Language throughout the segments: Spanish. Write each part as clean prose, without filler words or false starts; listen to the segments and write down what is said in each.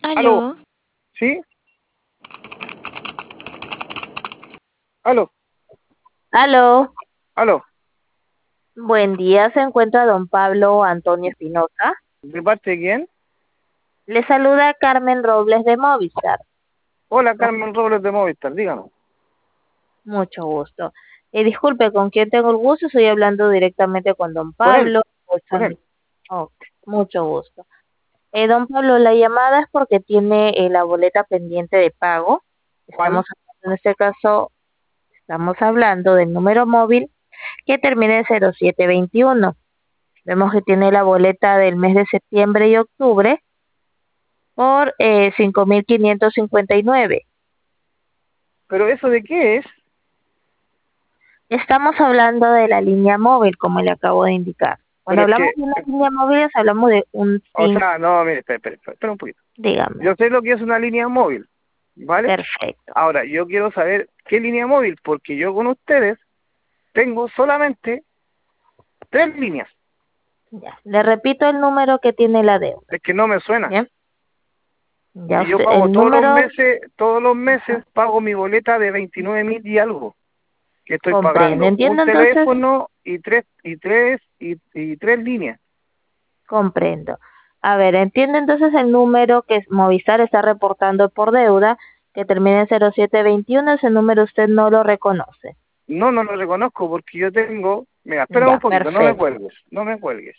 Aló, Aló, ¿sí? Aló, Aló, aló. buen día, se encuentra don Pablo Antonio Espinosa. ¿De parte de quién? Le saluda Carmen Robles de Movistar. Hola, Carmen Robles de Movistar, dígame. Mucho gusto. Disculpe, ¿con quién tengo el gusto? Estoy hablando directamente con don Con él, Pablo. con él. Oh, mucho gusto. Don Pablo, la llamada es porque tiene la boleta pendiente de pago. ¿Cuál? En este caso, estamos hablando del número móvil que termina en 0721. Vemos que tiene la boleta del mes de septiembre y octubre por 5.559. ¿Pero eso de qué es? Estamos hablando de la línea móvil, como le acabo de indicar. Cuando Pero es hablamos que, de una línea móvil, hablamos de un o SIM, sea, no, mire, espera un poquito. dígame. Yo sé lo que es una línea móvil, ¿vale? Perfecto. Ahora, yo quiero saber qué línea móvil, porque yo con ustedes tengo solamente 3 líneas. Ya. Le repito el número que tiene la deuda. Es que no me suena. Bien. Ya Y yo usted, pago el número, todos los meses pago mi boleta de 29.000 y algo. Que estoy comprende. pagando un Entiendo entonces, teléfono y tres líneas. comprendo. A ver, entiendo entonces el número que Movistar está reportando por deuda, que termina en 0721, ese número usted no lo reconoce. No, no lo reconozco porque yo tengo... Mira, espera un Ya, poquito, no me perfecto. cuelgues, no me cuelgues.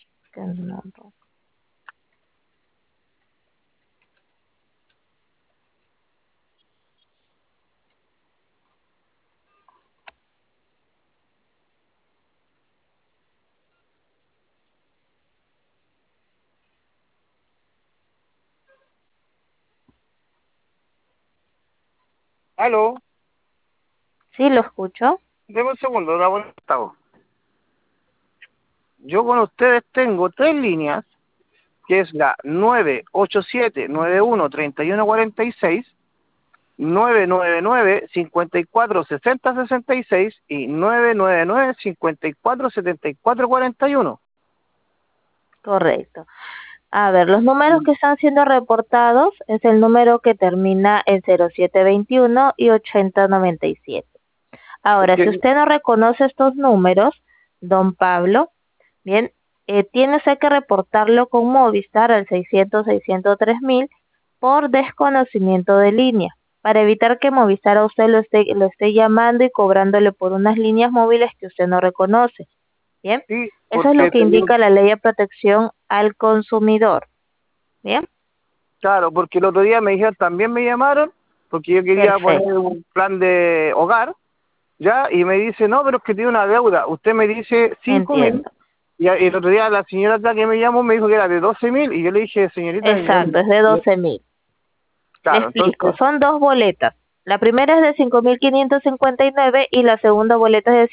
Aló, Sí, lo escucho. deme un segundo, la boleta. Yo con ustedes tengo 3 líneas, que es la 987-91-3146, 999-54-60-66 y 999-54-74-41. Correcto. A ver, los números que están siendo reportados es el número que termina en 0721 y 8097. Es Ahora, si que, usted no reconoce estos números, don Pablo, bien, tiene usted que reportarlo con Movistar al 600-603.000 por desconocimiento de línea, para evitar que Movistar a usted lo esté llamando y cobrándole por unas líneas móviles que usted no reconoce. Bien, sí, eso es lo porque que tengo... indica la ley de protección al consumidor. Bien, Claro, porque el otro día me dijeron, también me llamaron, porque yo quería poner perfecto, un plan de hogar, ¿ya? Y me dice, no, pero es que tiene una deuda. Usted me dice 5.000, entiendo. y el otro día la señora acá que me llamó me dijo que era de 12.000, y yo le dije, señorita, Exacto, es de 12.000. Le claro, explico, entonces, son dos boletas. La primera es de 5.559 y la segunda boleta es de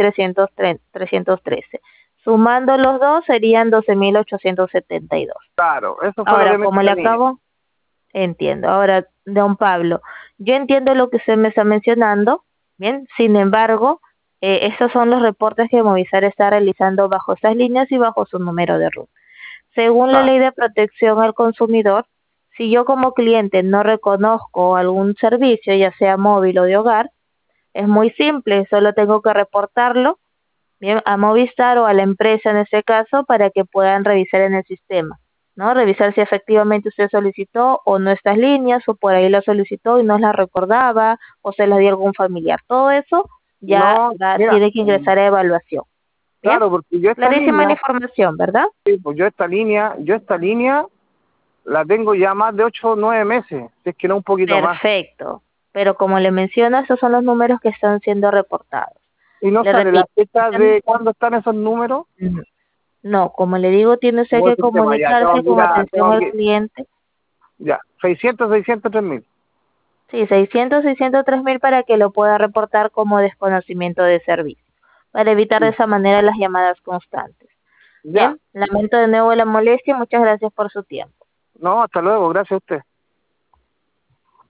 7.313. Sumando los dos serían 12.872. claro, eso fue lo que Ahora, me dijo como le la niña. acabo, entiendo. Ahora, don Pablo, yo entiendo lo que usted me está mencionando, bien, sin embargo, estos son los reportes que Movistar está realizando bajo estas líneas y bajo su número de ruta. Según la Ah, ley de protección al consumidor, si yo como cliente no reconozco algún servicio, ya sea móvil o de hogar, es muy simple, solo tengo que reportarlo bien a Movistar o a la empresa en este caso para que puedan revisar en el sistema, ¿no? Revisar si efectivamente usted solicitó o no estas líneas o por ahí lo solicitó y no las recordaba o se las dio algún familiar. Todo eso ya no, mira, tiene que ingresar a evaluación. Bien, claro, porque yo esta clarísima la línea, información, ¿verdad? sí, pues yo esta línea la tengo ya más de 8 o 9 meses, si es que no un poquito más. Perfecto. Pero como le menciono, esos son los números que están siendo reportados. Y no Le sale la repito, fecha de cuándo están esos números. ujú, no, como le digo, tiene usted ¿Cómo que es el tema? Ya, comunicarse con atención al cliente. ya, 600, 3.000. Sí, 603.000 para que lo pueda reportar como desconocimiento de servicio, para evitar de esa manera las llamadas constantes. Ya, Bien, lamento de nuevo la molestia y muchas gracias por su tiempo. no, hasta luego, gracias a usted.